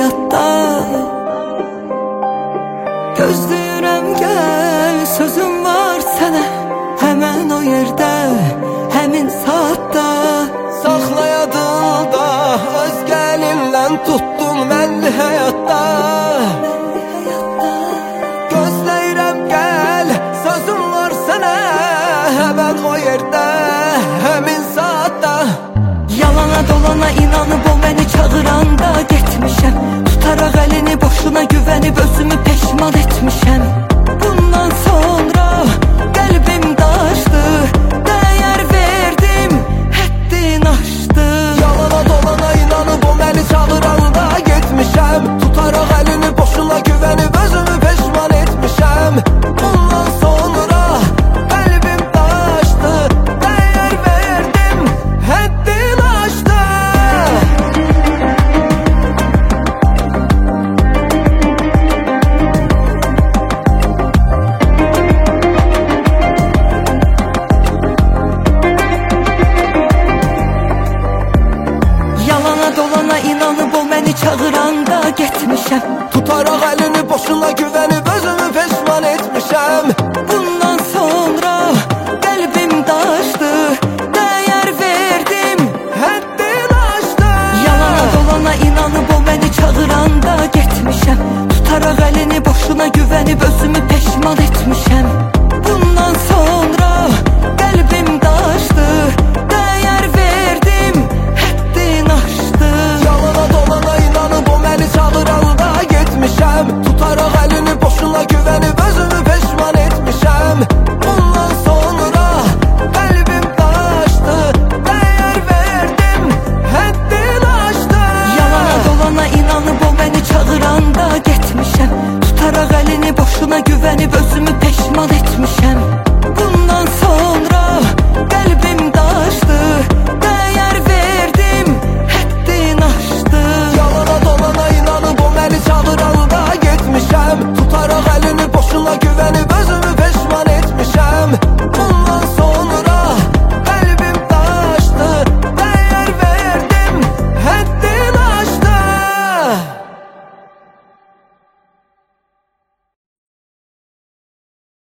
həyatda. Gözləyirəm gəl, sözüm var sənə, həmən o yerdə, həmin saatda. Saxla yadında, özgə əlinlə tutdun məni həyatda. Gözləyirəm gəl, sözüm var sənə, həmən o yerdə, həmin saatda. Yalana dolana inanıb o məni çağıranda getmişəm. Tutaraq əlini boşuna güvənib özümü peşman etmişəm. Bundan sonra qəlbim daşdı, dəyər verdim, həddin aşdı. Yalana dolana inanıb o məni çağıranda getmişəm. Tutaraq əlini boşuna güvənib özümü peşman etmişəm. Bundan sonra qəlbim daşdı, dəyər verdim, həddin aşdı. Yalana dolana inanıb o məni çağıranda getmişəm. Tutaraq əlini boşuna güvənib özümü peşman etmişəm. Bundan sonra qəlbim daşdı, dəyər verdim, Həddin aşdı. yalana dolana inanıb o məni çağıranda getmişəm. Tutaraq əlini boşuna güvənib özümü